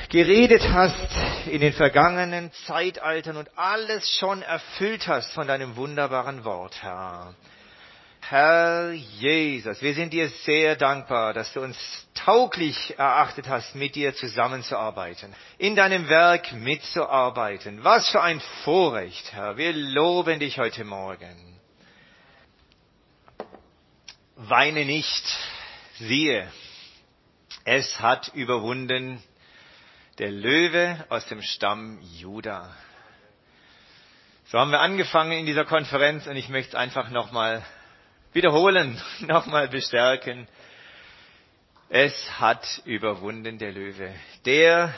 geredet hast in den vergangenen Zeitaltern und alles schon erfüllt hast von deinem wunderbaren Wort, Herr. Herr Jesus, wir sind dir sehr dankbar, dass du uns tauglich erachtet hast, mit dir zusammenzuarbeiten, in deinem Werk mitzuarbeiten. Was für ein Vorrecht, Herr. Wir loben dich heute Morgen. Weine nicht, siehe, es hat überwunden der Löwe aus dem Stamm Juda. So haben wir angefangen in dieser Konferenz und ich möchte es einfach nochmal wiederholen, nochmal bestärken. Es hat überwunden der Löwe. Der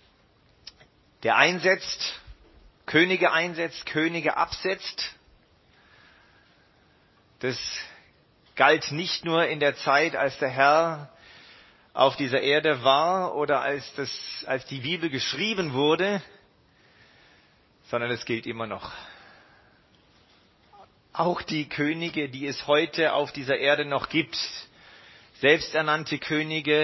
einsetzt, Könige absetzt. Das galt nicht nur in der Zeit, als der Herr auf dieser Erde war oder als die Bibel geschrieben wurde, sondern es gilt immer noch. Auch die Könige, die es heute auf dieser Erde noch gibt, selbsternannte Könige,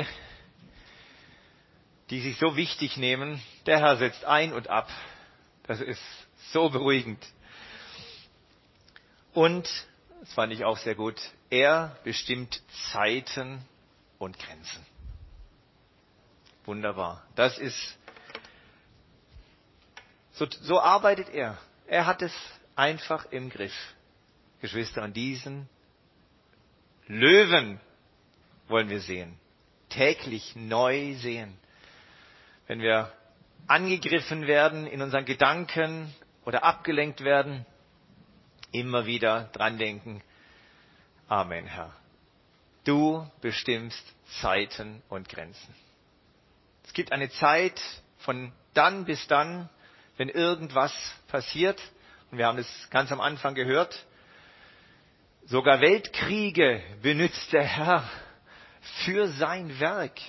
die sich so wichtig nehmen, der Herr setzt ein und ab. Das ist so beruhigend. Und, das fand ich auch sehr gut, er bestimmt Zeiten und Grenzen. Wunderbar. Das ist, so arbeitet er. Er hat es einfach im Griff. Geschwister, und diesen Löwen wollen wir sehen. Täglich neu sehen. Wenn wir angegriffen werden in unseren Gedanken oder abgelenkt werden, immer wieder dran denken. Amen, Herr. Du bestimmst Zeiten und Grenzen. Es gibt eine Zeit von dann bis dann, wenn irgendwas passiert. Und wir haben es ganz am Anfang gehört. Sogar Weltkriege benutzt der Herr für sein Werk.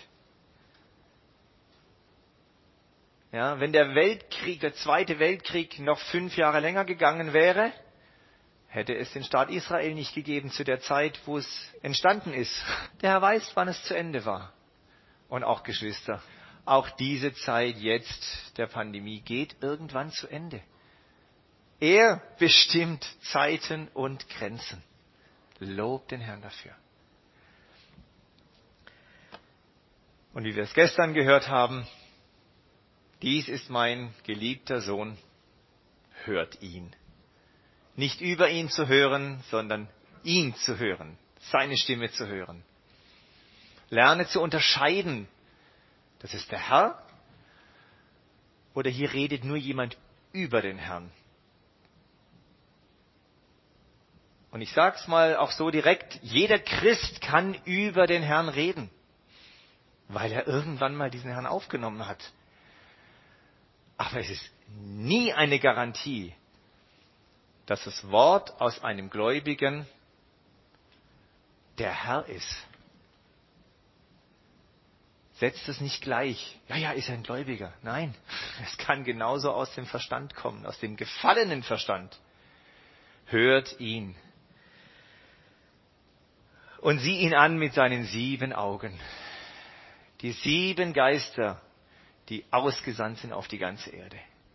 Ja, wenn der Zweite Weltkrieg noch 5 Jahre länger gegangen wäre, hätte es den Staat Israel nicht gegeben zu der Zeit, wo es entstanden ist. Der Herr weiß, wann es zu Ende war. Und auch Geschwister, auch diese Zeit jetzt der Pandemie geht irgendwann zu Ende. Er bestimmt Zeiten und Grenzen. Lob den Herrn dafür. Und wie wir es gestern gehört haben, dies ist mein geliebter Sohn, hört ihn. Nicht über ihn zu hören, sondern ihn zu hören, seine Stimme zu hören. Lerne zu unterscheiden, das ist der Herr oder hier redet nur jemand über den Herrn. Und ich sage es mal auch so direkt, jeder Christ kann über den Herrn reden, weil er irgendwann mal diesen Herrn aufgenommen hat. Aber es ist nie eine Garantie, dass das Wort aus einem Gläubigen der Herr ist. Setzt es nicht gleich. Ja, ist ein Gläubiger. Nein, es kann genauso aus dem Verstand kommen, aus dem gefallenen Verstand. Hört ihn. Und sieh ihn an mit seinen 7 Augen. Die 7 Geister, die ausgesandt sind auf die ganze Erde.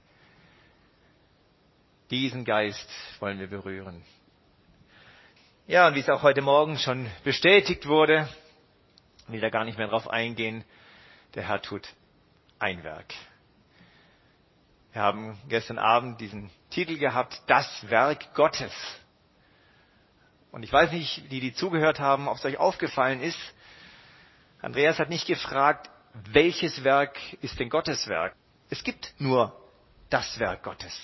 Diesen Geist wollen wir berühren. Ja, und wie es auch heute Morgen schon bestätigt wurde, will da gar nicht mehr drauf eingehen, der Herr tut ein Werk. Wir haben gestern Abend diesen Titel gehabt, das Werk Gottes. Und ich weiß nicht, die zugehört haben, ob es euch aufgefallen ist. Andreas hat nicht gefragt, welches Werk ist denn Gottes Werk? Es gibt nur das Werk Gottes.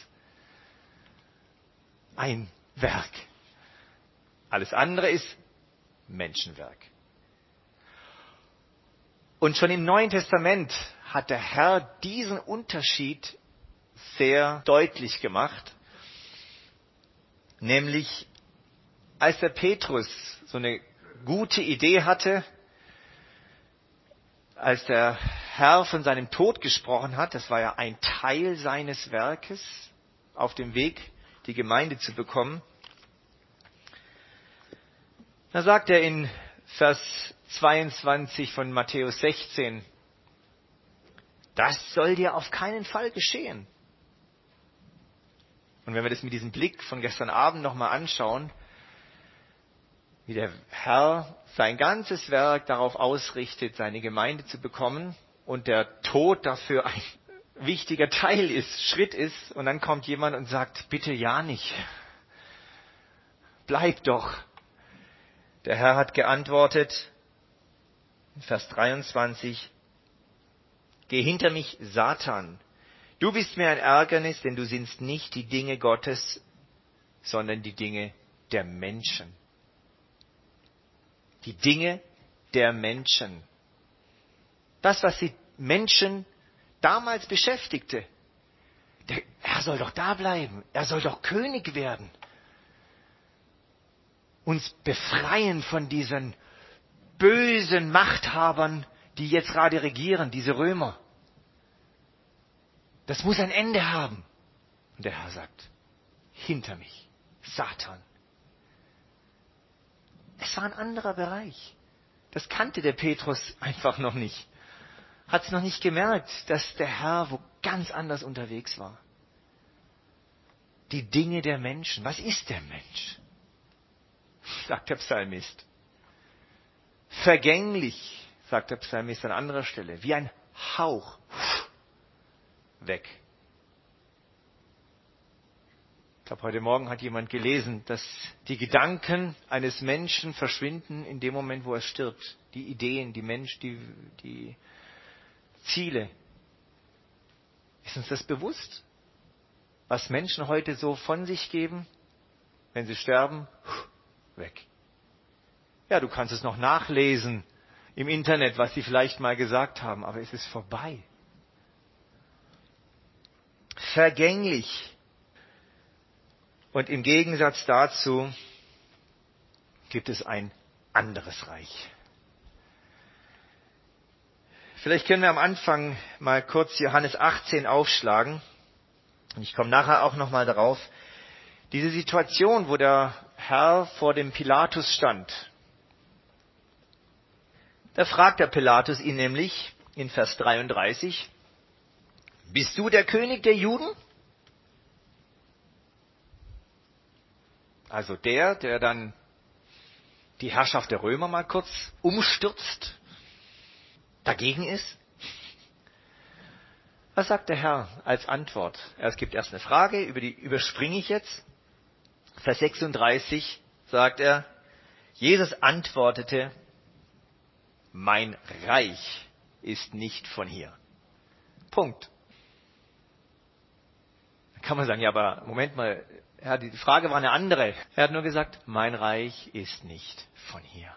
Ein Werk. Alles andere ist Menschenwerk. Und schon im Neuen Testament hat der Herr diesen Unterschied sehr deutlich gemacht. Nämlich, als der Petrus so eine gute Idee hatte, als der Herr von seinem Tod gesprochen hat, das war ja ein Teil seines Werkes, auf dem Weg, die Gemeinde zu bekommen. Da sagt er in Vers 22 von Matthäus 16, Das soll dir auf keinen Fall geschehen. Und wenn wir das mit diesem Blick von gestern Abend nochmal anschauen, wie der Herr sein ganzes Werk darauf ausrichtet, seine Gemeinde zu bekommen und der Tod dafür ein wichtiger Teil ist, Schritt ist, und dann kommt jemand und sagt, bitte ja nicht. Bleib doch. Der Herr hat geantwortet, in Vers 23, geh hinter mich, Satan. Du bist mir ein Ärgernis, denn du sinnst nicht die Dinge Gottes, sondern die Dinge der Menschen. Die Dinge der Menschen. Das, was die Menschen damals beschäftigte. Er soll doch da bleiben. Er soll doch König werden. Uns befreien von diesen bösen Machthabern, die jetzt gerade regieren, diese Römer. Das muss ein Ende haben. Und der Herr sagt, hinter mich, Satan. Es war ein anderer Bereich. Das kannte der Petrus einfach noch nicht. Hat es noch nicht gemerkt, dass der Herr wo ganz anders unterwegs war. Die Dinge der Menschen. Was ist der Mensch? Sagt der Psalmist. Vergänglich, sagt der Psalmist an anderer Stelle, wie ein Hauch. Weg. Ich glaube, heute Morgen hat jemand gelesen, dass die Gedanken eines Menschen verschwinden in dem Moment, wo er stirbt. Die Ideen, die Ziele. Ist uns das bewusst? Was Menschen heute so von sich geben, wenn sie sterben, weg. Ja, du kannst es noch nachlesen im Internet, was sie vielleicht mal gesagt haben, aber es ist vorbei. Vergänglich. Und im Gegensatz dazu gibt es ein anderes Reich. Vielleicht können wir am Anfang mal kurz Johannes 18 aufschlagen. Und ich komme nachher auch nochmal darauf. Diese Situation, wo der Herr vor dem Pilatus stand. Da fragt der Pilatus ihn nämlich in Vers 33, bist du der König der Juden? Also der dann die Herrschaft der Römer mal kurz umstürzt, dagegen ist. Was sagt der Herr als Antwort? Es gibt erst eine Frage, über die überspringe ich jetzt. Vers 36 sagt er, Jesus antwortete, mein Reich ist nicht von hier. Punkt. Da kann man sagen, ja, aber Moment mal, ja, die Frage war eine andere. Er hat nur gesagt, mein Reich ist nicht von hier.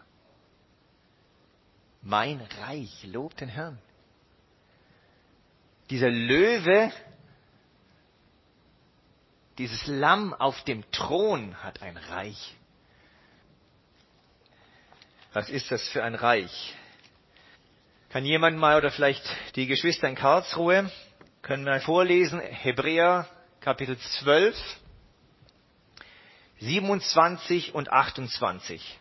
Mein Reich, lobt den Herrn. Dieser Löwe, dieses Lamm auf dem Thron hat ein Reich. Was ist das für ein Reich? Kann jemand mal, oder vielleicht die Geschwister in Karlsruhe, können wir vorlesen, Hebräer Kapitel 12, 27 und 28.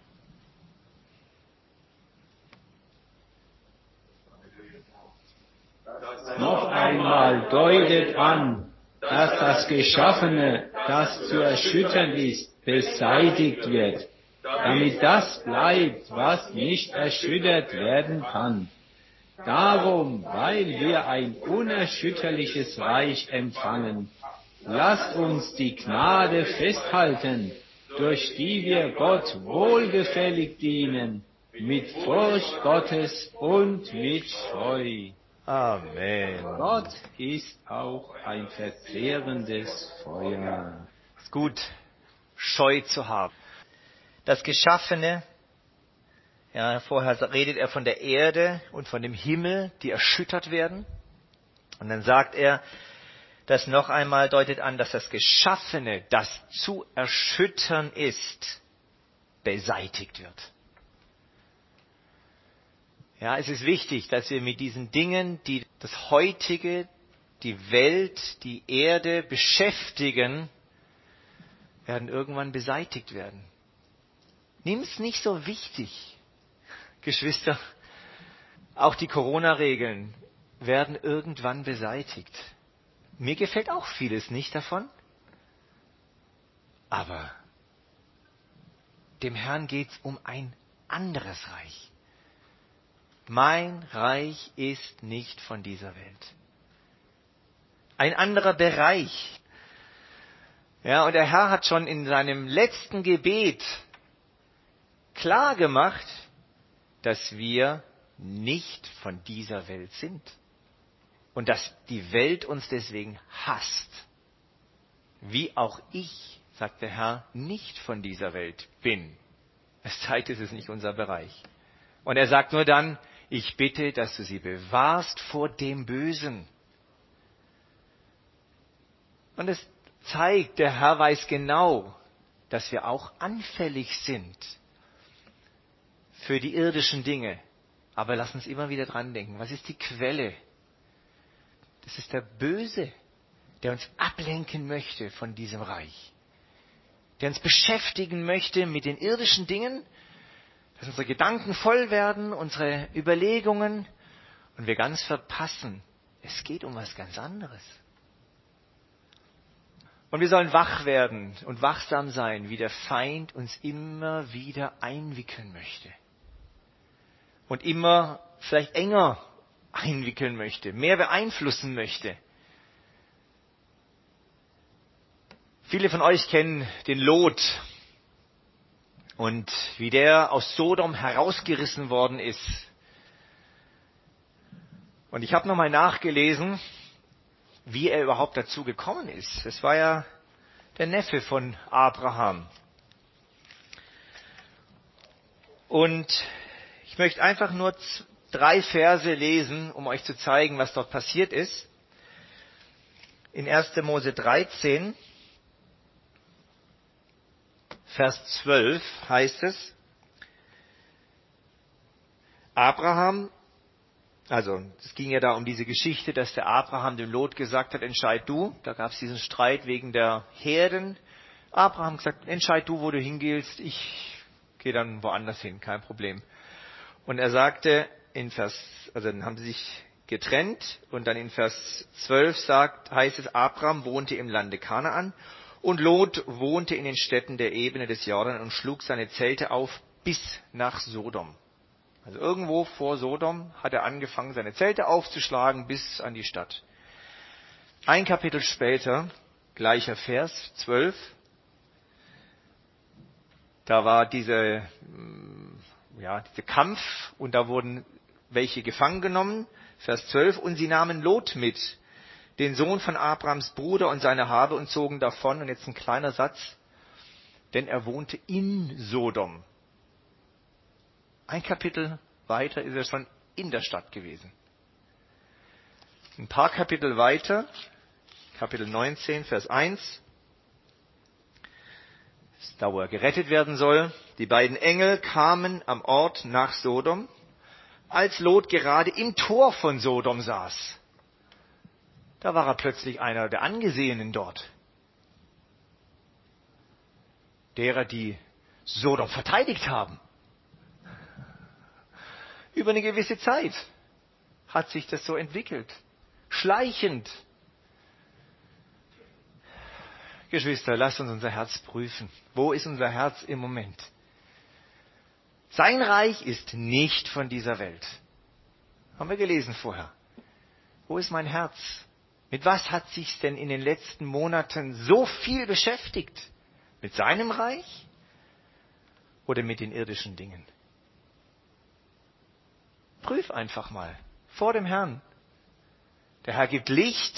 Noch einmal deutet an, dass das Geschaffene, das zu erschüttern ist, beseitigt wird, damit das bleibt, was nicht erschüttert werden kann. Darum, weil wir ein unerschütterliches Reich empfangen, lasst uns die Gnade festhalten, durch die wir Gott wohlgefällig dienen, mit Furcht Gottes und mit Scheu. Amen. Gott ist auch ein verzehrendes Feuer. Es ist gut, Scheu zu haben. Das Geschaffene, ja, vorher redet er von der Erde und von dem Himmel, die erschüttert werden. Und dann sagt er, das noch einmal deutet an, dass das Geschaffene, das zu erschüttern ist, beseitigt wird. Ja, es ist wichtig, dass wir mit diesen Dingen, die das Heutige, die Welt, die Erde beschäftigen, werden irgendwann beseitigt werden. Nimm es nicht so wichtig, Geschwister. Auch die Corona-Regeln. werden irgendwann beseitigt. Mir gefällt auch vieles nicht davon, aber dem Herrn geht's um ein anderes Reich. Mein Reich ist nicht von dieser Welt. Ein anderer Bereich. Ja, und der Herr hat schon in seinem letzten Gebet klar gemacht, dass wir nicht von dieser Welt sind. Und dass die Welt uns deswegen hasst. Wie auch ich, sagt der Herr, nicht von dieser Welt bin. Es zeigt, es ist nicht unser Bereich. Und er sagt nur dann, ich bitte, dass du sie bewahrst vor dem Bösen. Und es zeigt, der Herr weiß genau, dass wir auch anfällig sind für die irdischen Dinge. Aber lass uns immer wieder dran denken, was ist die Quelle? Das ist der Böse, der uns ablenken möchte von diesem Reich. Der uns beschäftigen möchte mit den irdischen Dingen, dass unsere Gedanken voll werden, unsere Überlegungen und wir ganz verpassen, es geht um was ganz anderes. Und wir sollen wach werden und wachsam sein, wie der Feind uns immer wieder einwickeln möchte. Und immer vielleicht enger einwickeln möchte, mehr beeinflussen möchte. Viele von euch kennen den Lot und wie der aus Sodom herausgerissen worden ist. Und ich habe nochmal nachgelesen, wie er überhaupt dazu gekommen ist. Es war ja der Neffe von Abraham. Und ich möchte einfach nur 3 Verse lesen, um euch zu zeigen, was dort passiert ist. In 1. Mose 13, Vers 12 heißt es, Abraham, also es ging ja da um diese Geschichte, dass der Abraham dem Lot gesagt hat, entscheid du. Da gab es diesen Streit wegen der Herden. Abraham gesagt, entscheid du, wo du hingehst, ich gehe dann woanders hin, kein Problem. Und er sagte dann haben sie sich getrennt und dann in Vers 12 heißt es, Abraham wohnte im Lande Kanaan und Lot wohnte in den Städten der Ebene des Jordan und schlug seine Zelte auf bis nach Sodom. Also irgendwo vor Sodom hat er angefangen, seine Zelte aufzuschlagen bis an die Stadt. Ein Kapitel später, gleicher Vers, 12, da war dieser Kampf und da wurden welche gefangen genommen. Vers 12, und sie nahmen Lot mit, den Sohn von Abrahams Bruder und seine Habe und zogen davon. Und jetzt ein kleiner Satz, denn er wohnte in Sodom. Ein Kapitel weiter ist er schon in der Stadt gewesen. Ein paar Kapitel weiter, Kapitel 19, Vers 1, ist da, wo er gerettet werden soll. Die beiden Engel kamen am Ort nach Sodom, als Lot gerade im Tor von Sodom saß. Da war er plötzlich einer der Angesehenen dort. Derer, die Sodom verteidigt haben. Über eine gewisse Zeit hat sich das so entwickelt. Schleichend. Geschwister, lasst uns unser Herz prüfen. Wo ist unser Herz im Moment? Sein Reich ist nicht von dieser Welt. Haben wir gelesen vorher. Wo ist mein Herz? Mit was hat sich's denn in den letzten Monaten so viel beschäftigt? Mit seinem Reich oder mit den irdischen Dingen? Prüf einfach mal vor dem Herrn. Der Herr gibt Licht.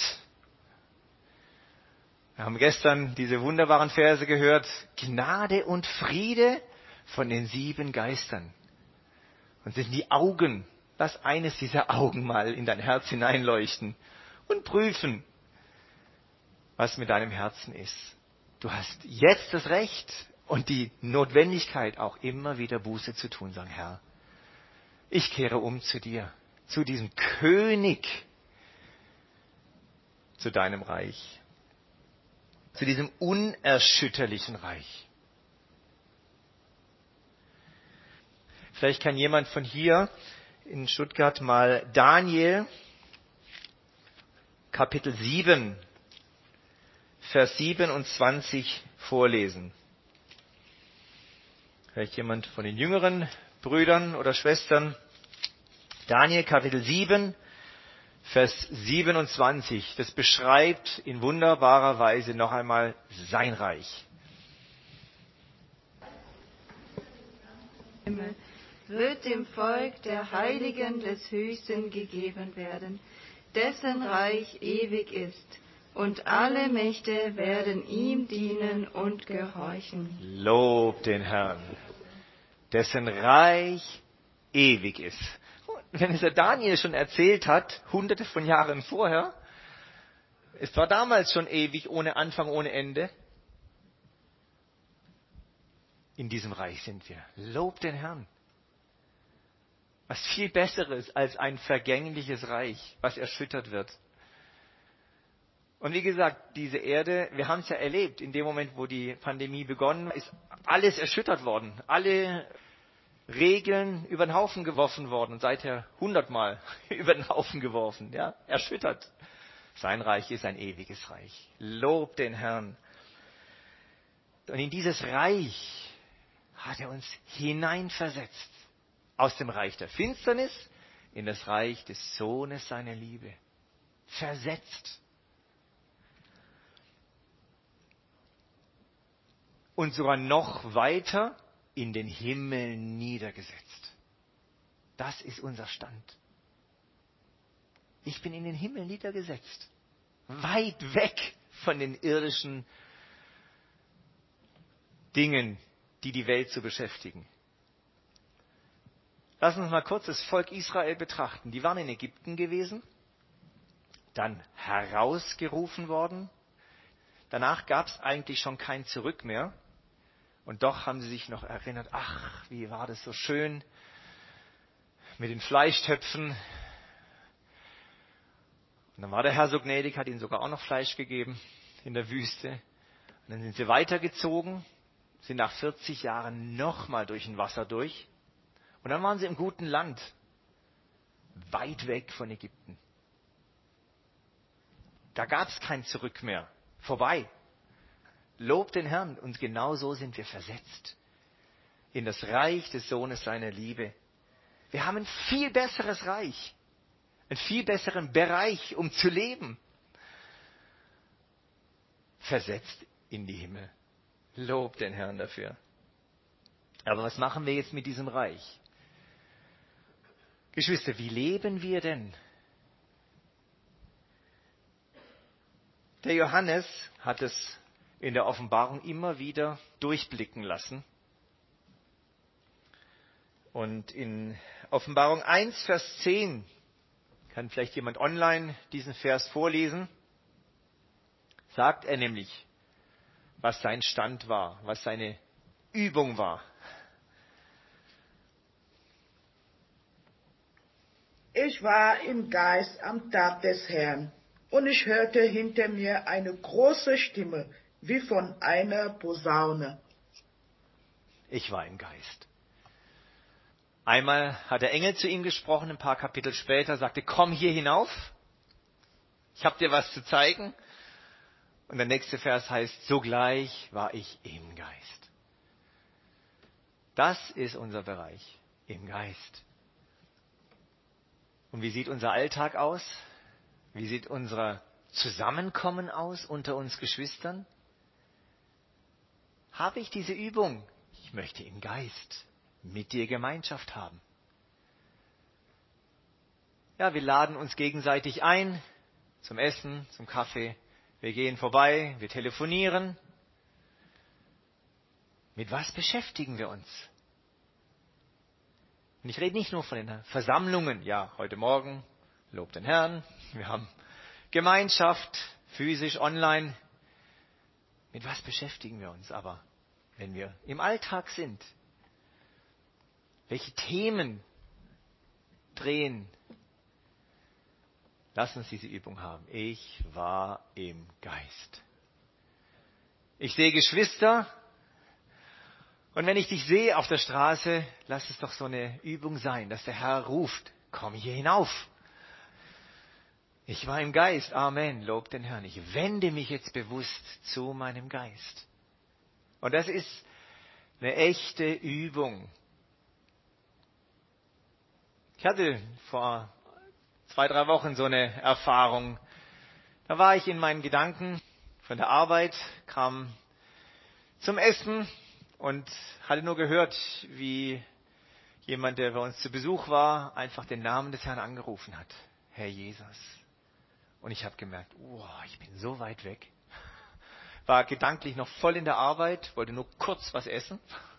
Wir haben gestern diese wunderbaren Verse gehört. Gnade und Friede von den 7 Geistern. Und sind die Augen. Lass eines dieser Augen mal in dein Herz hineinleuchten und prüfen, was mit deinem Herzen ist. Du hast jetzt das Recht und die Notwendigkeit, auch immer wieder Buße zu tun. Sagen, Herr, ich kehre um zu dir, zu diesem König, zu deinem Reich, zu diesem unerschütterlichen Reich. Vielleicht kann jemand von hier in Stuttgart mal Daniel Kapitel 7, Vers 27 vorlesen. Vielleicht jemand von den jüngeren Brüdern oder Schwestern. Daniel Kapitel 7, Vers 27. Das beschreibt in wunderbarer Weise noch einmal sein Reich. Wird dem Volk der Heiligen des Höchsten gegeben werden, dessen Reich ewig ist, und alle Mächte werden ihm dienen und gehorchen. Lob den Herrn, dessen Reich ewig ist. Wenn es der Daniel schon erzählt hat, hunderte von Jahren vorher, es war damals schon ewig, ohne Anfang, ohne Ende. In diesem Reich sind wir. Lob den Herrn. Was viel Besseres als ein vergängliches Reich, was erschüttert wird. Und wie gesagt, diese Erde, wir haben es ja erlebt, in dem Moment, wo die Pandemie begonnen ist, alles erschüttert worden. Alle Regeln über den Haufen geworfen worden und seither 100-mal über den Haufen geworfen. Ja, erschüttert. Sein Reich ist ein ewiges Reich. Lob den Herrn. Und in dieses Reich hat er uns hineinversetzt. Aus dem Reich der Finsternis in das Reich des Sohnes seiner Liebe. Versetzt. Und sogar noch weiter in den Himmel niedergesetzt. Das ist unser Stand. Ich bin in den Himmel niedergesetzt. Weit weg von den irdischen Dingen, die die Welt so beschäftigen. Lass uns mal kurz das Volk Israel betrachten. Die waren in Ägypten gewesen, dann herausgerufen worden. Danach gab es eigentlich schon kein Zurück mehr. Und doch haben sie sich noch erinnert, ach, wie war das so schön mit den Fleischtöpfen. Und dann war der Herr so gnädig, hat ihnen sogar auch noch Fleisch gegeben in der Wüste. Und dann sind sie weitergezogen, sind nach 40 Jahren nochmal durch ein Wasser durch. Und dann waren sie im guten Land, weit weg von Ägypten. Da gab es kein Zurück mehr. Vorbei. Lob den Herrn. Und genau so sind wir versetzt. In das Reich des Sohnes seiner Liebe. Wir haben ein viel besseres Reich. Einen viel besseren Bereich, um zu leben. Versetzt in die Himmel. Lob den Herrn dafür. Aber was machen wir jetzt mit diesem Reich? Geschwister, wie leben wir denn? Der Johannes hat es in der Offenbarung immer wieder durchblicken lassen. Und in Offenbarung 1, Vers 10, kann vielleicht jemand online diesen Vers vorlesen, sagt er nämlich, was sein Stand war, was seine Übung war. Ich war im Geist am Tag des Herrn, und ich hörte hinter mir eine große Stimme, wie von einer Posaune. Ich war im Geist. Einmal hat der Engel zu ihm gesprochen, ein paar Kapitel später, sagte, komm hier hinauf, ich habe dir was zu zeigen. Und der nächste Vers heißt, sogleich war ich im Geist. Das ist unser Bereich, im Geist. Und wie sieht unser Alltag aus? Wie sieht unser Zusammenkommen aus unter uns Geschwistern? Habe ich diese Übung? Ich möchte im Geist mit dir Gemeinschaft haben. Ja, wir laden uns gegenseitig ein zum Essen, zum Kaffee. Wir gehen vorbei, wir telefonieren. Mit was beschäftigen wir uns? Und ich rede nicht nur von den Versammlungen. Ja, heute Morgen, Lob den Herrn. Wir haben Gemeinschaft, physisch, online. Mit was beschäftigen wir uns aber, wenn wir im Alltag sind? Welche Themen drehen? Lass uns diese Übung haben. Ich war im Geist. Ich sehe Geschwister. Und wenn ich dich sehe auf der Straße, lass es doch so eine Übung sein, dass der Herr ruft, komm hier hinauf. Ich war im Geist. Amen. Lob den Herrn. Ich wende mich jetzt bewusst zu meinem Geist. Und das ist eine echte Übung. Ich hatte vor 2-3 Wochen so eine Erfahrung. Da war ich in meinen Gedanken von der Arbeit, kam zum Essen und hatte nur gehört, wie jemand, der bei uns zu Besuch war, einfach den Namen des Herrn angerufen hat. Herr Jesus. Und ich habe gemerkt, ich bin so weit weg. War gedanklich noch voll in der Arbeit, wollte nur kurz was essen.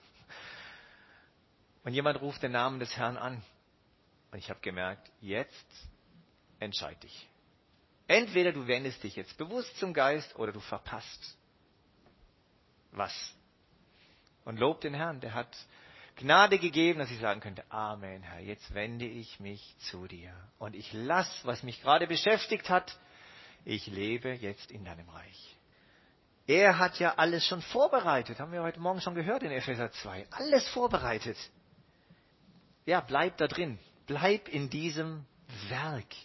Und jemand ruft den Namen des Herrn an. Und ich habe gemerkt, jetzt entscheide dich. Entweder du wendest dich jetzt bewusst zum Geist oder du verpasst was. Und lob den Herrn, der hat Gnade gegeben, dass ich sagen könnte, Amen, Herr, jetzt wende ich mich zu dir. Und ich lasse, was mich gerade beschäftigt hat, ich lebe jetzt in deinem Reich. Er hat ja alles schon vorbereitet, haben wir heute Morgen schon gehört in Epheser 2. Alles vorbereitet. Ja, bleib da drin. Bleib in diesem Werk.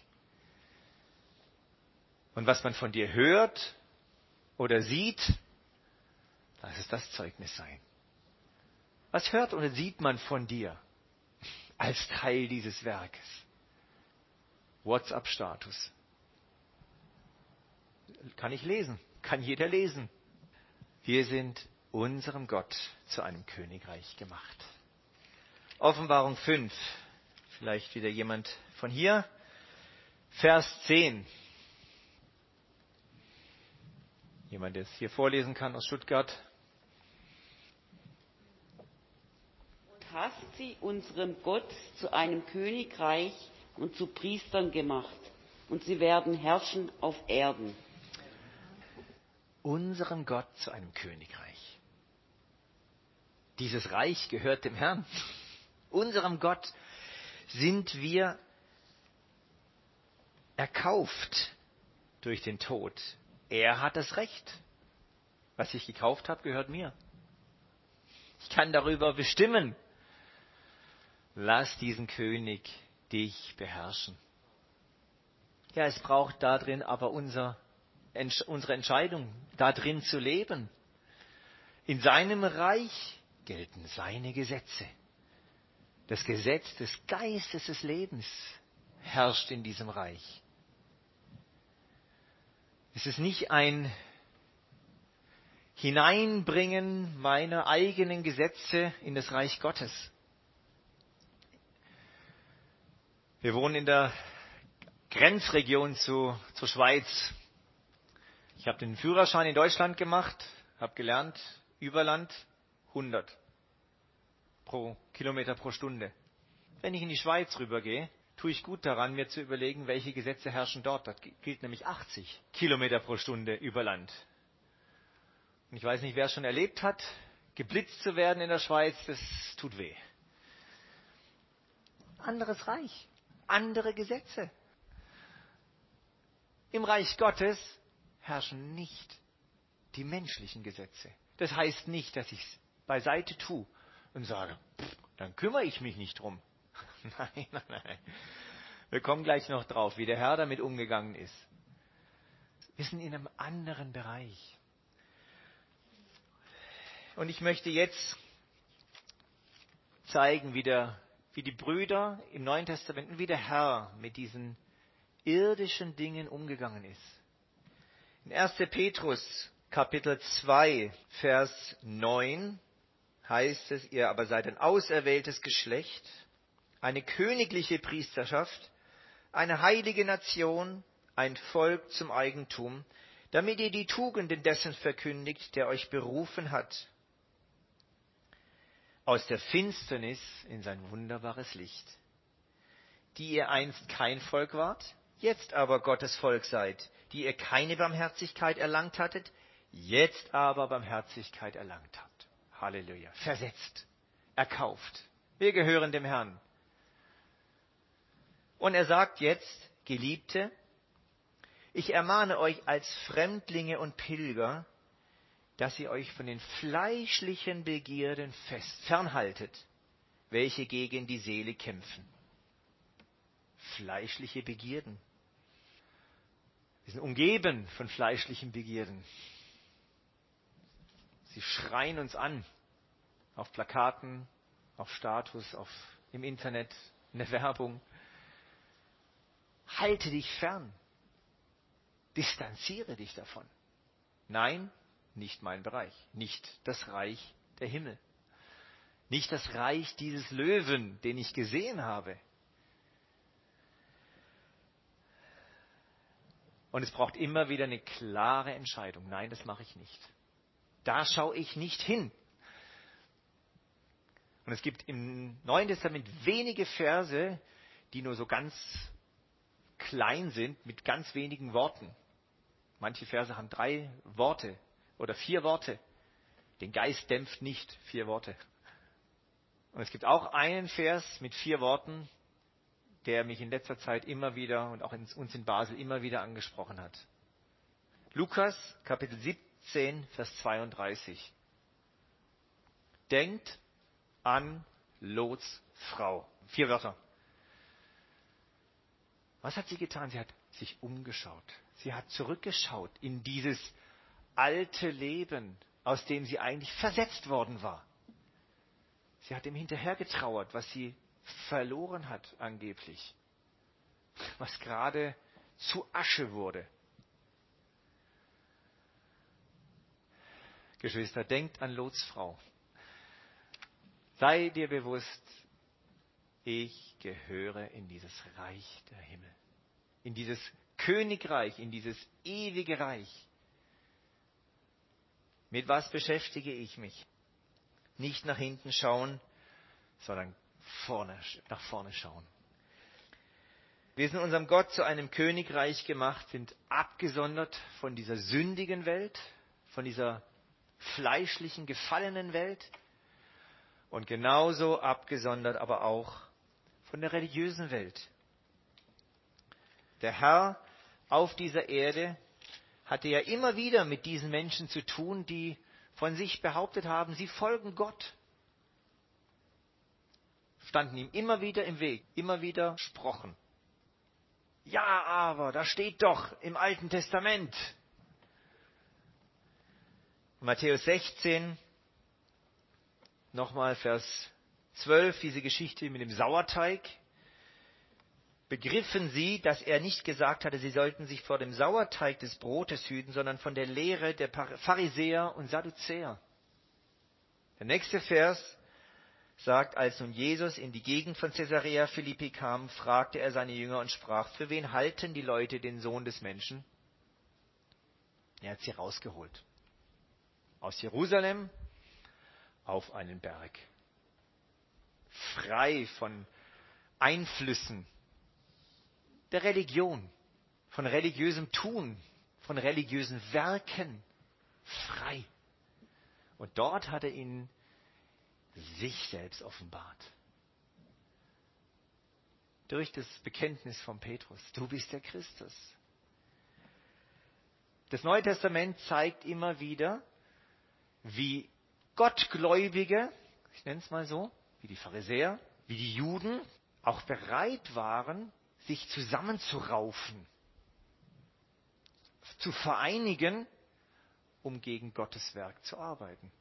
Und was man von dir hört oder sieht, lass es das Zeugnis sein. Was hört oder sieht man von dir als Teil dieses Werkes? WhatsApp-Status. Kann ich lesen. Kann jeder lesen. Wir sind unserem Gott zu einem Königreich gemacht. Offenbarung 5. Vielleicht wieder jemand von hier. Vers 10. Jemand, der es hier vorlesen kann aus Stuttgart. Und hast sie unserem Gott zu einem Königreich und zu Priestern gemacht. Und sie werden herrschen auf Erden. Unserem Gott zu einem Königreich. Dieses Reich gehört dem Herrn. Unserem Gott sind wir erkauft durch den Tod. Er hat das Recht. Was ich gekauft habe, gehört mir. Ich kann darüber bestimmen. Lass diesen König dich beherrschen. Ja, es braucht darin aber unsere Entscheidung, darin zu leben. In seinem Reich gelten seine Gesetze. Das Gesetz des Geistes des Lebens herrscht in diesem Reich. Es ist nicht ein Hineinbringen meiner eigenen Gesetze in das Reich Gottes. Wir wohnen in der Grenzregion zur Schweiz. Ich habe den Führerschein in Deutschland gemacht, habe gelernt, Überland 100 Kilometer pro Stunde. Wenn ich in die Schweiz rübergehe, tue ich gut daran, mir zu überlegen, welche Gesetze herrschen dort. Das gilt nämlich 80 Kilometer pro Stunde über Land. Und ich weiß nicht, wer es schon erlebt hat, geblitzt zu werden in der Schweiz, das tut weh. Anderes Reich, andere Gesetze. Im Reich Gottes herrschen nicht die menschlichen Gesetze. Das heißt nicht, dass ich es beiseite tue und sage, dann kümmere ich mich nicht drum. Nein. Wir kommen gleich noch drauf, wie der Herr damit umgegangen ist. Wir sind in einem anderen Bereich. Und ich möchte jetzt zeigen, wie die Brüder im Neuen Testament und wie der Herr mit diesen irdischen Dingen umgegangen ist. In 1. Petrus, Kapitel 2, Vers 9 heißt es, ihr aber seid ein auserwähltes Geschlecht, eine königliche Priesterschaft, eine heilige Nation, ein Volk zum Eigentum, damit ihr die Tugenden dessen verkündigt, der euch berufen hat, aus der Finsternis in sein wunderbares Licht, die ihr einst kein Volk wart, jetzt aber Gottes Volk seid, die ihr keine Barmherzigkeit erlangt hattet, jetzt aber Barmherzigkeit erlangt habt. Halleluja. Versetzt, erkauft. Wir gehören dem Herrn. Und er sagt jetzt, Geliebte, ich ermahne euch als Fremdlinge und Pilger, dass ihr euch von den fleischlichen Begierden fernhaltet, welche gegen die Seele kämpfen. Fleischliche Begierden. Wir sind umgeben von fleischlichen Begierden. Sie schreien uns an, auf Plakaten, auf Status, im Internet, in der Werbung. Halte dich fern. Distanziere dich davon. Nein, nicht mein Bereich. Nicht das Reich der Himmel. Nicht das Reich dieses Löwen, den ich gesehen habe. Und es braucht immer wieder eine klare Entscheidung. Nein, das mache ich nicht. Da schaue ich nicht hin. Und es gibt im Neuen Testament wenige Verse, die nur so ganz klein sind, mit ganz wenigen Worten. Manche Verse haben 3 Worte oder 4 Worte. Den Geist dämpft nicht, 4 Worte. Und es gibt auch einen Vers mit 4 Worten, der mich in letzter Zeit immer wieder und auch uns in Basel immer wieder angesprochen hat. Lukas, Kapitel 17, Vers 32. Denkt an Lots Frau. 4 Wörter. Was hat sie getan? Sie hat sich umgeschaut. Sie hat zurückgeschaut in dieses alte Leben, aus dem sie eigentlich versetzt worden war. Sie hat ihm hinterhergetrauert, was sie verloren hat angeblich. Was gerade zu Asche wurde. Geschwister, denkt an Lots Frau. Sei dir bewusst, ich gehöre in dieses Reich der Himmel. In dieses Königreich, in dieses ewige Reich. Mit was beschäftige ich mich? Nicht nach hinten schauen, sondern nach vorne schauen. Wir sind unserem Gott zu einem Königreich gemacht, sind abgesondert von dieser sündigen Welt, von dieser fleischlichen, gefallenen Welt und genauso abgesondert aber auch von der religiösen Welt. Der Herr auf dieser Erde hatte ja immer wieder mit diesen Menschen zu tun, die von sich behauptet haben, sie folgen Gott. Standen ihm immer wieder im Weg, immer wieder gesprochen. Ja, aber da steht doch im Alten Testament. Matthäus 16, nochmal Vers 12, diese Geschichte mit dem Sauerteig. Begriffen sie, dass er nicht gesagt hatte, sie sollten sich vor dem Sauerteig des Brotes hüten, sondern von der Lehre der Pharisäer und Sadduzäer. Der nächste Vers sagt, als nun Jesus in die Gegend von Caesarea Philippi kam, fragte er seine Jünger und sprach, für wen halten die Leute den Sohn des Menschen? Er hat sie rausgeholt. Aus Jerusalem auf einen Berg. Frei von Einflüssen der Religion, von religiösem Tun, von religiösen Werken. Frei. Und dort hat er ihnen sich selbst offenbart. Durch das Bekenntnis von Petrus. Du bist der Christus. Das Neue Testament zeigt immer wieder, wie Gottgläubige, ich nenne es mal so, wie die Pharisäer, wie die Juden, auch bereit waren, sich zusammenzuraufen, zu vereinigen, um gegen Gottes Werk zu arbeiten.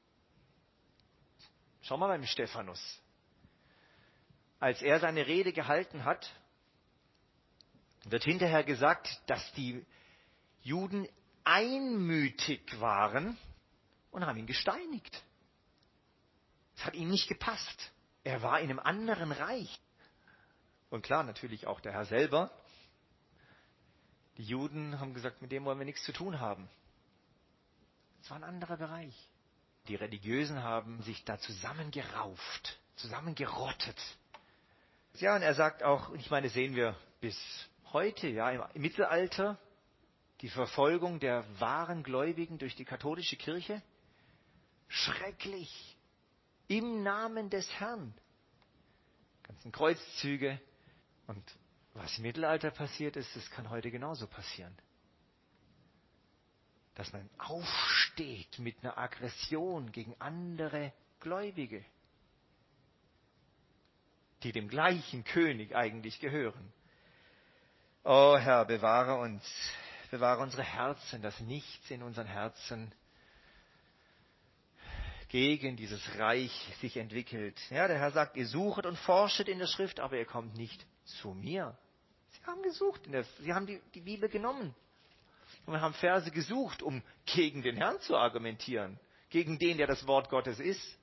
Schau mal beim Stephanus. Als er seine Rede gehalten hat, wird hinterher gesagt, dass die Juden einmütig waren und haben ihn gesteinigt. Es hat ihm nicht gepasst. Er war in einem anderen Reich. Und klar, natürlich auch der Herr selber. Die Juden haben gesagt, mit dem wollen wir nichts zu tun haben. Es war ein anderer Bereich. Die Religiösen haben sich da zusammengerauft, zusammengerottet. Ja, und er sagt auch, und ich meine, sehen wir bis heute, ja, im Mittelalter, die Verfolgung der wahren Gläubigen durch die katholische Kirche. Schrecklich. Im Namen des Herrn. Ganzen Kreuzzüge. Und was im Mittelalter passiert ist, das kann heute genauso passieren. Dass man aufsteht mit einer Aggression gegen andere Gläubige, die dem gleichen König eigentlich gehören. Oh Herr, bewahre uns bewahre unsere Herzen, dass nichts in unseren Herzen gegen dieses Reich sich entwickelt. Ja, der Herr sagt, ihr suchet und forschet in der Schrift, aber ihr kommt nicht zu mir. Sie haben gesucht, sie haben die Bibel genommen und haben Verse gesucht, um gegen den Herrn zu argumentieren, gegen den, der das Wort Gottes ist.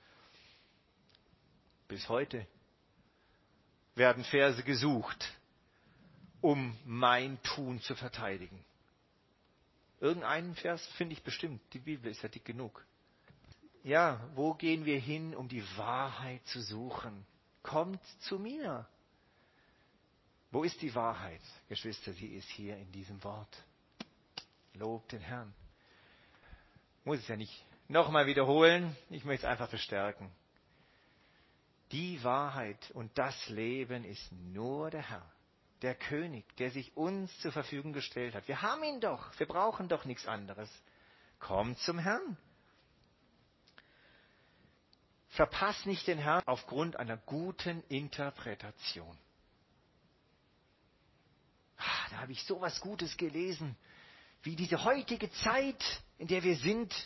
Bis heute werden Verse gesucht, um mein Tun zu verteidigen. Irgendeinen Vers finde ich bestimmt, die Bibel ist ja dick genug. Ja, wo gehen wir hin, um die Wahrheit zu suchen? Kommt zu mir. Wo ist die Wahrheit? Geschwister, sie ist hier in diesem Wort. Lobt den Herrn. Muss es ja nicht nochmal wiederholen, ich möchte es einfach verstärken. Die Wahrheit und das Leben ist nur der Herr, der König, der sich uns zur Verfügung gestellt hat. Wir haben ihn doch, wir brauchen doch nichts anderes. Kommt zum Herrn. Verpass nicht den Herrn aufgrund einer guten Interpretation. Da habe ich so was Gutes gelesen, wie diese heutige Zeit, in der wir sind,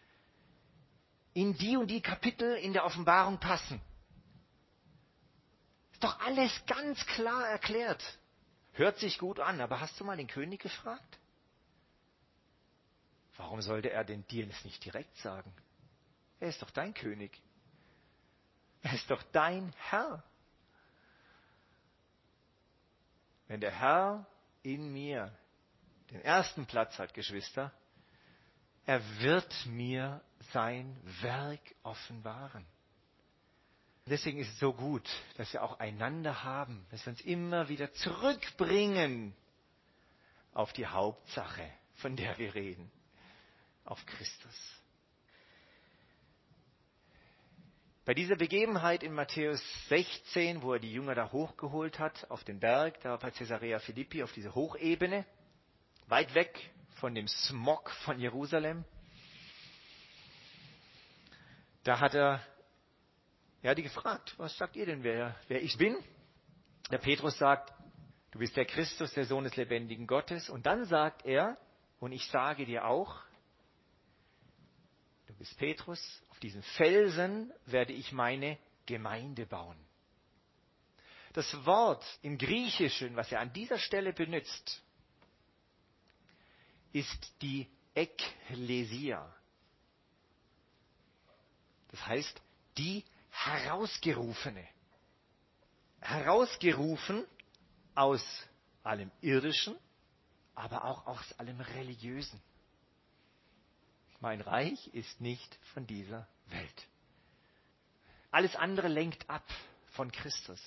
in die und die Kapitel in der Offenbarung passen. Ist doch alles ganz klar erklärt. Hört sich gut an, aber hast du mal den König gefragt? Warum sollte er denn dir das nicht direkt sagen? Er ist doch dein König. Er ist doch dein Herr. Wenn der Herr in mir den ersten Platz hat, Geschwister, er wird mir sein Werk offenbaren. Deswegen ist es so gut, dass wir auch einander haben, dass wir uns immer wieder zurückbringen auf die Hauptsache, von der wir reden, auf Christus. Bei dieser Begebenheit in Matthäus 16, wo er die Jünger da hochgeholt hat, auf den Berg, da bei Caesarea Philippi, auf diese Hochebene, weit weg von dem Smog von Jerusalem, da hat er die gefragt, was sagt ihr denn, wer ich bin? Der Petrus sagt, du bist der Christus, der Sohn des lebendigen Gottes. Und dann sagt er, und ich sage dir auch, du bist Petrus, auf diesen Felsen werde ich meine Gemeinde bauen. Das Wort im Griechischen, was er an dieser Stelle benutzt, ist die Ekklesia. Das heißt, die Herausgerufene. Herausgerufen aus allem Irdischen, aber auch aus allem Religiösen. Mein Reich ist nicht von dieser Welt. Alles andere lenkt ab von Christus.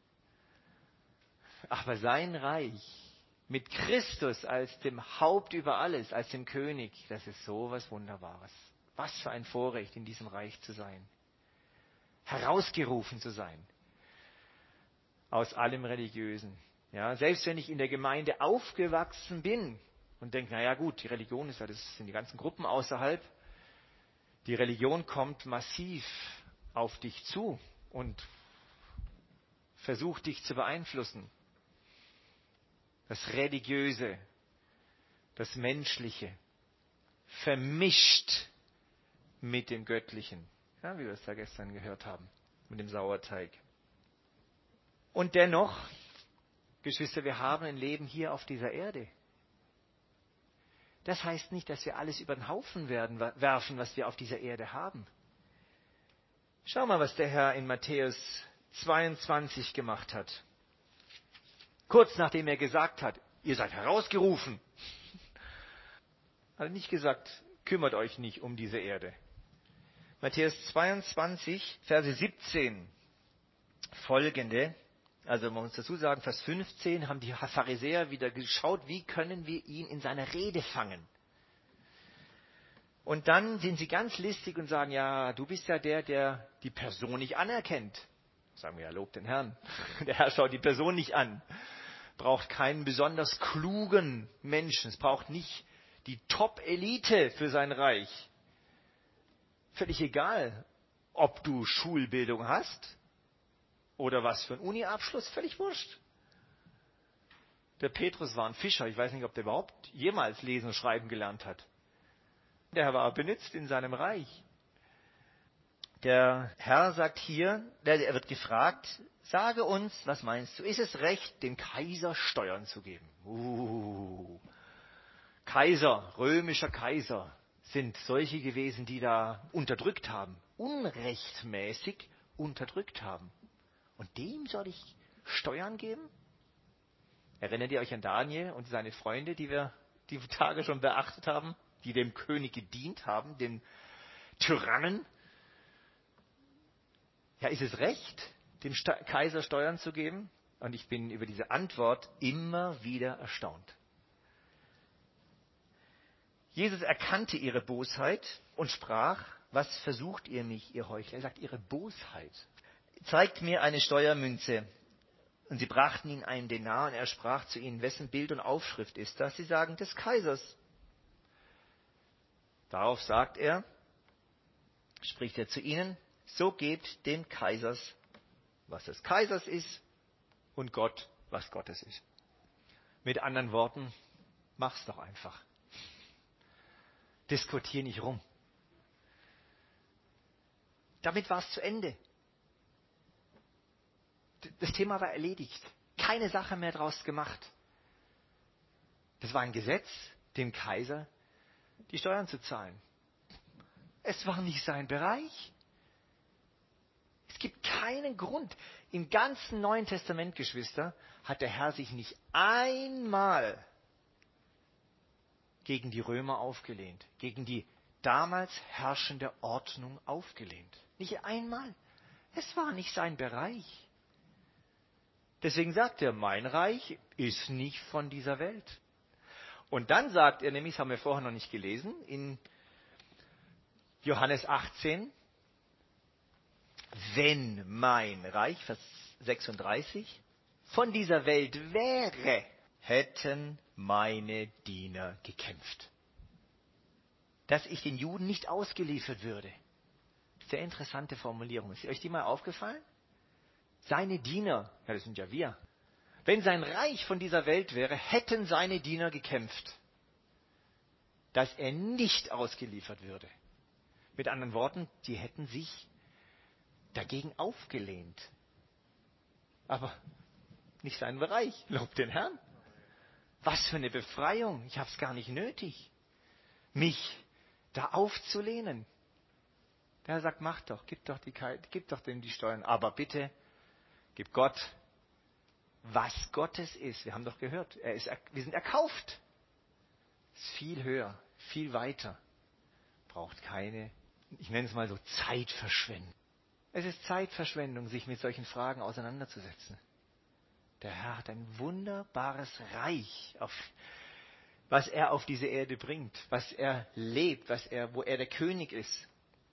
Aber sein Reich mit Christus als dem Haupt über alles, als dem König, das ist so was Wunderbares. Was für ein Vorrecht, in diesem Reich zu sein. Herausgerufen zu sein. Aus allem Religiösen. Ja, selbst wenn ich in der Gemeinde aufgewachsen bin und denke, naja gut, die Religion ist ja, das sind die ganzen Gruppen außerhalb. Die Religion kommt massiv auf dich zu und versucht dich zu beeinflussen. Das Religiöse, das Menschliche, vermischt mit dem Göttlichen. Ja, wie wir es da gestern gehört haben, mit dem Sauerteig. Und dennoch, Geschwister, wir haben ein Leben hier auf dieser Erde. Das heißt nicht, dass wir alles über den Haufen werfen, was wir auf dieser Erde haben. Schau mal, was der Herr in Matthäus 22 gemacht hat. Kurz nachdem er gesagt hat, ihr seid herausgerufen, hat er nicht gesagt, kümmert euch nicht um diese Erde. Matthäus 22, Verse 17 folgende, also man muss dazu sagen, Vers 15 haben die Pharisäer wieder geschaut, wie können wir ihn in seiner Rede fangen. Und dann sind sie ganz listig und sagen, ja, du bist ja der die Person nicht anerkennt. Sagen wir, ja, lob den Herrn. Der Herr schaut die Person nicht an. Braucht keinen besonders klugen Menschen. Es braucht nicht die Top-Elite für sein Reich. Völlig egal, ob du Schulbildung hast oder was für einen Uni-Abschluss, völlig wurscht. Der Petrus war ein Fischer. Ich weiß nicht, ob der überhaupt jemals lesen und schreiben gelernt hat. Der war benutzt in seinem Reich. Der Herr sagt hier, er wird gefragt, sage uns, was meinst du, ist es recht, dem Kaiser Steuern zu geben? Kaiser, römischer Kaiser, sind solche gewesen, die da unterdrückt haben, unrechtmäßig unterdrückt haben. Und dem soll ich Steuern geben? Erinnert ihr euch an Daniel und seine Freunde, die wir die Tage schon beachtet haben, die dem König gedient haben, dem Tyrannen? Ja, ist es recht, dem Kaiser Steuern zu geben? Und ich bin über diese Antwort immer wieder erstaunt. Jesus erkannte ihre Bosheit und sprach, was versucht ihr mich, ihr Heuchler? Er sagt, ihre Bosheit. Zeigt mir eine Steuermünze. Und sie brachten ihm einen Denar und er sprach zu ihnen, wessen Bild und Aufschrift ist das? Sie sagen, des Kaisers. Darauf spricht er zu ihnen, so gebt dem Kaisers, was des Kaisers ist, und Gott, was Gottes ist. Mit anderen Worten, mach's doch einfach. Diskutier nicht rum. Damit war es zu Ende. Das Thema war erledigt. Keine Sache mehr draus gemacht. Das war ein Gesetz, dem Kaiser die Steuern zu zahlen. Es war nicht sein Bereich. Es gibt keinen Grund. Im ganzen Neuen Testament, Geschwister, hat der Herr sich nicht einmal gegen die Römer aufgelehnt, gegen die damals herrschende Ordnung aufgelehnt. Nicht einmal. Es war nicht sein Bereich. Deswegen sagt er, mein Reich ist nicht von dieser Welt. Und dann sagt er nämlich, das haben wir vorher noch nicht gelesen, in Johannes 18, wenn mein Reich, Vers 36, von dieser Welt wäre, hätten meine Diener gekämpft. Dass ich den Juden nicht ausgeliefert würde. Sehr interessante Formulierung. Ist euch die mal aufgefallen? Seine Diener, ja, das sind ja wir. Wenn sein Reich von dieser Welt wäre, hätten seine Diener gekämpft, dass er nicht ausgeliefert würde. Mit anderen Worten, die hätten sich dagegen aufgelehnt. Aber nicht sein Bereich. Lob den Herrn. Was für eine Befreiung. Ich habe es gar nicht nötig, mich da aufzulehnen. Der Herr sagt, mach doch, gib doch denen die Steuern. Aber bitte, gib Gott, was Gottes ist. Wir haben doch gehört, wir sind erkauft. Ist viel höher, viel weiter. Braucht keine, ich nenne es mal so, Zeitverschwendung. Es ist Zeitverschwendung, sich mit solchen Fragen auseinanderzusetzen. Der Herr hat ein wunderbares Reich, was er auf diese Erde bringt, was er lebt, wo er der König ist.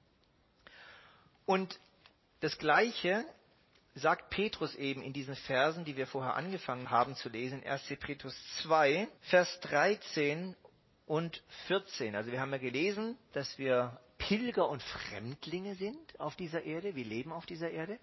Und das Gleiche sagt Petrus eben in diesen Versen, die wir vorher angefangen haben zu lesen, 1. Petrus 2, Vers 13 und 14. Also wir haben ja gelesen, dass wir Pilger und Fremdlinge sind auf dieser Erde. Wir leben auf dieser Erde.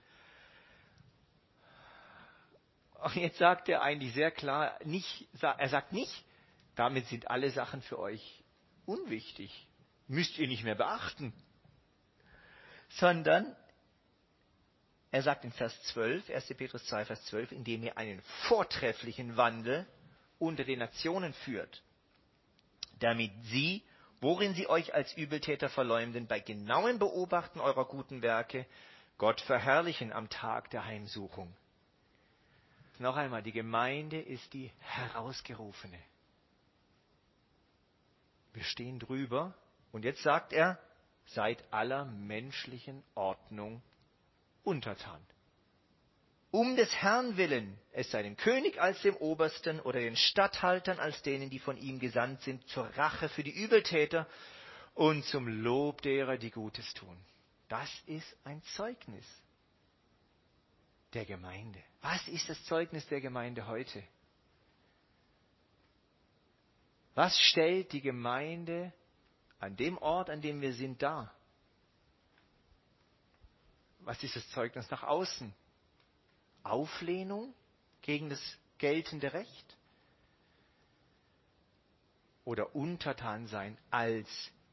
Und jetzt sagt er eigentlich sehr klar, er sagt nicht, damit sind alle Sachen für euch unwichtig. Müsst ihr nicht mehr beachten. Sondern er sagt in Vers 12, 1. Petrus 2, Vers 12, indem ihr einen vortrefflichen Wandel unter den Nationen führt, damit sie, worin sie euch als Übeltäter verleumden, bei genauem Beobachten eurer guten Werke Gott verherrlichen am Tag der Heimsuchung. Noch einmal, die Gemeinde ist die Herausgerufene. Wir stehen drüber und jetzt sagt er, seid aller menschlichen Ordnung untertan. Um des Herrn willen, es sei dem König als dem Obersten oder den Statthaltern als denen, die von ihm gesandt sind, zur Rache für die Übeltäter und zum Lob derer, die Gutes tun. Das ist ein Zeugnis der Gemeinde. Was ist das Zeugnis der Gemeinde heute? Was stellt die Gemeinde an dem Ort, an dem wir sind, dar? Was ist das Zeugnis nach außen? Auflehnung gegen das geltende Recht? Oder untertan sein als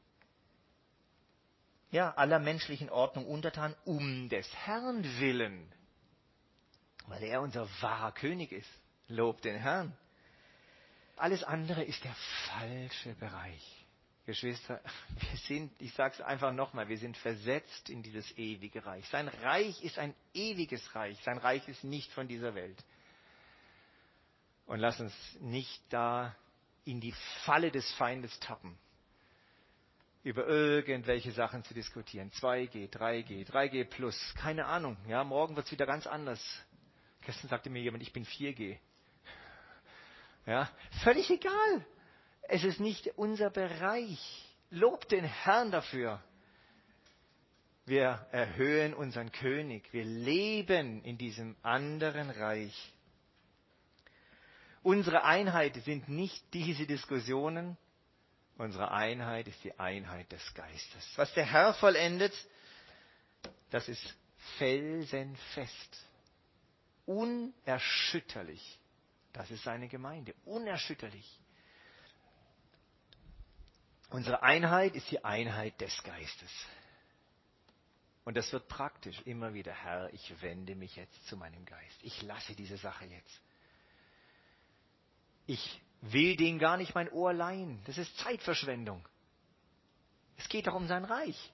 aller menschlichen Ordnung untertan, um des Herrn willen, weil er unser wahrer König ist. Lob den Herrn. Alles andere ist der falsche Bereich. Geschwister, ich sage es einfach nochmal, wir sind versetzt in dieses ewige Reich. Sein Reich ist ein ewiges Reich. Sein Reich ist nicht von dieser Welt. Und lass uns nicht da in die Falle des Feindes tappen, über irgendwelche Sachen zu diskutieren. 2G, 3G plus, keine Ahnung. Ja, morgen wird es wieder ganz anders. Gestern sagte mir jemand, ich bin 4G. Ja, völlig egal. Es ist nicht unser Bereich. Lob den Herrn dafür. Wir erhöhen unseren König. Wir leben in diesem anderen Reich. Unsere Einheit sind nicht diese Diskussionen. Unsere Einheit ist die Einheit des Geistes. Was der Herr vollendet, das ist felsenfest. Unerschütterlich. Das ist seine Gemeinde. Unerschütterlich. Unsere Einheit ist die Einheit des Geistes. Und das wird praktisch immer wieder. Herr, ich wende mich jetzt zu meinem Geist. Ich lasse diese Sache jetzt. Ich will dem gar nicht mein Ohr leihen. Das ist Zeitverschwendung. Es geht doch um sein Reich.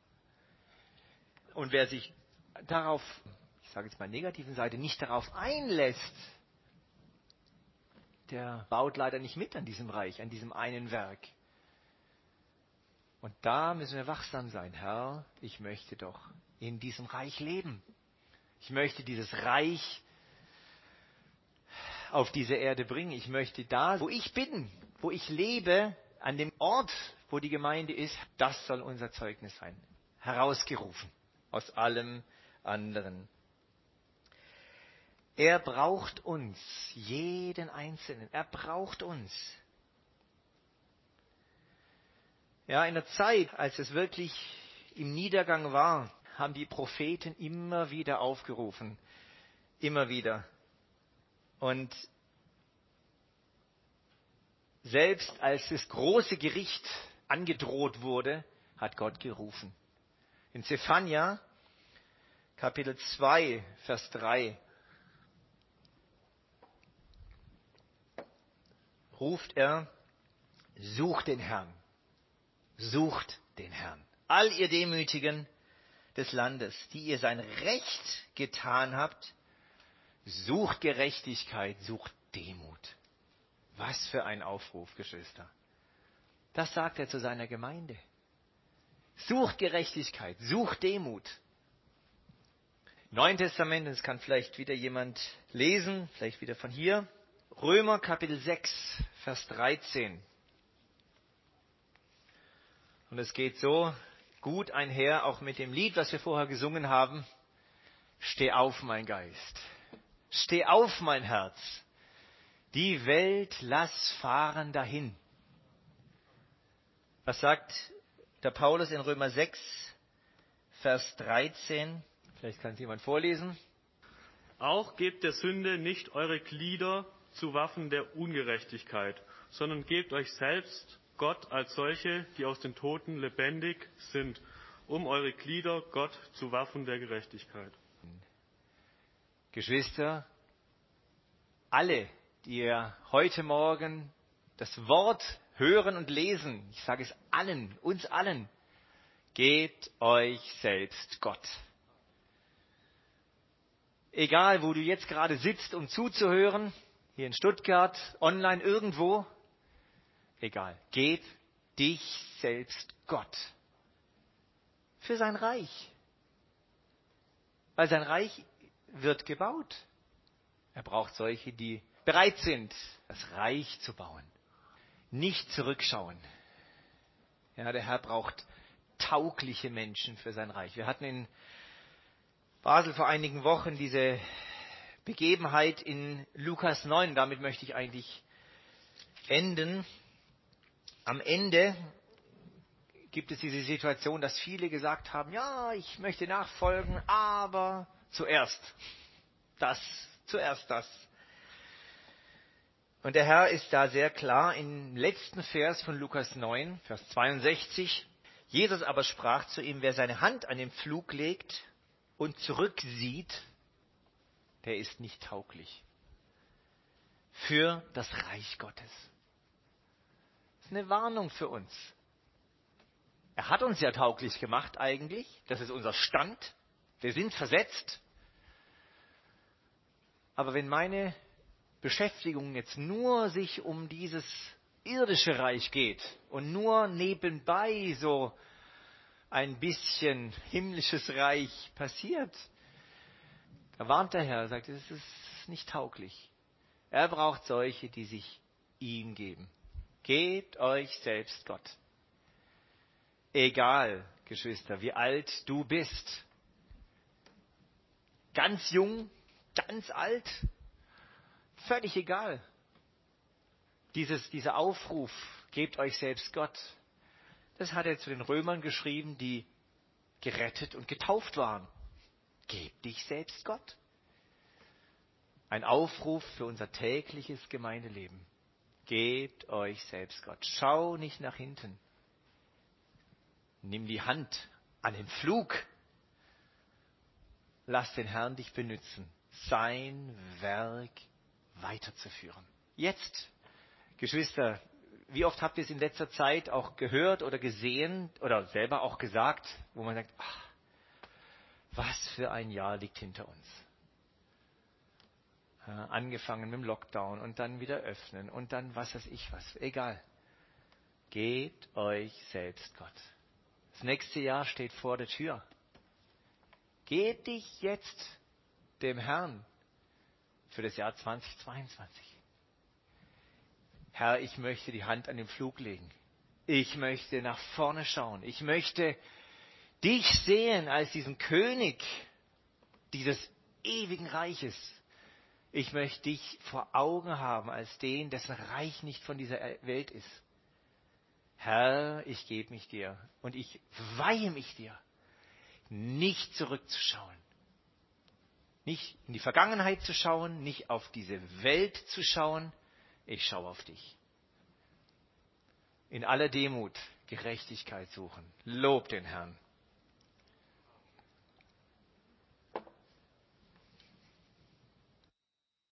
Und wer sich darauf, ich sage jetzt mal negativen Seite, nicht darauf einlässt, der baut leider nicht mit an diesem Reich, an diesem einen Werk. Und da müssen wir wachsam sein. Herr, ich möchte doch in diesem Reich leben. Ich möchte dieses Reich auf diese Erde bringen. Ich möchte da, wo ich bin, wo ich lebe, an dem Ort, wo die Gemeinde ist, das soll unser Zeugnis sein. Herausgerufen aus allem anderen. Er braucht uns, jeden Einzelnen. Er braucht uns. Ja, in der Zeit, als es wirklich im Niedergang war, haben die Propheten immer wieder aufgerufen. Immer wieder. Und selbst als das große Gericht angedroht wurde, hat Gott gerufen. In Zephania, Kapitel 2, Vers 3, ruft er, sucht den Herrn. Sucht den Herrn. All ihr Demütigen des Landes, die ihr sein Recht getan habt, sucht Gerechtigkeit, sucht Demut. Was für ein Aufruf, Geschwister. Das sagt er zu seiner Gemeinde. Sucht Gerechtigkeit, sucht Demut. Neuen Testament, das kann vielleicht wieder jemand lesen, vielleicht wieder von hier. Römer Kapitel 6, Vers 13. Und es geht so gut einher, auch mit dem Lied, was wir vorher gesungen haben. Steh auf, mein Geist. Steh auf, mein Herz. Die Welt lass fahren dahin. Was sagt der Paulus in Römer 6, Vers 13? Vielleicht kann es jemand vorlesen. Auch gebt der Sünde nicht eure Glieder zu Waffen der Ungerechtigkeit, sondern gebt euch selbst Gott als solche, die aus den Toten lebendig sind, um eure Glieder Gott zu Waffen der Gerechtigkeit. Geschwister, alle, die ihr heute Morgen das Wort hören und lesen, ich sage es allen, uns allen, gebt euch selbst Gott. Egal, wo du jetzt gerade sitzt, um zuzuhören, hier in Stuttgart, online, irgendwo, egal, gib dich selbst Gott. Für sein Reich. Weil sein Reich wird gebaut. Er braucht solche, die bereit sind, das Reich zu bauen. Nicht zurückschauen. Ja, der Herr braucht taugliche Menschen für sein Reich. Wir hatten in Basel vor einigen Wochen diese Begebenheit in Lukas 9. Damit möchte ich eigentlich enden. Am Ende gibt es diese Situation, dass viele gesagt haben, ja, ich möchte nachfolgen, aber zuerst das. Und der Herr ist da sehr klar im letzten Vers von Lukas 9, Vers 62. Jesus aber sprach zu ihm, wer seine Hand an den Pflug legt und zurücksieht, der ist nicht tauglich für das Reich Gottes. Das ist eine Warnung für uns. Er hat uns ja tauglich gemacht eigentlich. Das ist unser Stand. Wir sind versetzt. Aber wenn meine Beschäftigung jetzt nur sich um dieses irdische Reich geht und nur nebenbei so ein bisschen himmlisches Reich passiert, da warnt der Herr, sagt, es ist nicht tauglich. Er braucht solche, die sich ihm geben. Gebt euch selbst Gott. Egal, Geschwister, wie alt du bist. Ganz jung, ganz alt, völlig egal. Dieser Aufruf, gebt euch selbst Gott, das hat er zu den Römern geschrieben, die gerettet und getauft waren. Gebt dich selbst Gott. Ein Aufruf für unser tägliches Gemeindeleben. Gebt euch selbst Gott. Schau nicht nach hinten. Nimm die Hand an den Pflug. Lass den Herrn dich benützen, sein Werk weiterzuführen. Jetzt, Geschwister, wie oft habt ihr es in letzter Zeit auch gehört oder gesehen oder selber auch gesagt, wo man sagt, ach, was für ein Jahr liegt hinter uns. Angefangen mit dem Lockdown und dann wieder öffnen und dann was weiß ich was. Egal. Gebt euch selbst Gott. Das nächste Jahr steht vor der Tür. Geb dich jetzt dem Herrn für das Jahr 2022. Herr, ich möchte die Hand an den Pflug legen. Ich möchte nach vorne schauen. Ich möchte dich sehen als diesen König dieses ewigen Reiches. Ich möchte dich vor Augen haben als den, dessen Reich nicht von dieser Welt ist. Herr, ich gebe mich dir und ich weihe mich dir, nicht zurückzuschauen. Nicht in die Vergangenheit zu schauen, nicht auf diese Welt zu schauen. Ich schaue auf dich. In aller Demut Gerechtigkeit suchen. Lob den Herrn.